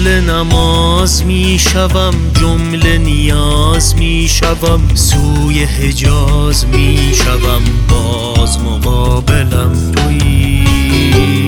جمله نماز میشوم، جمله نیاز میشوم، سوی حجاز میشوم، باز مقابلم تویی.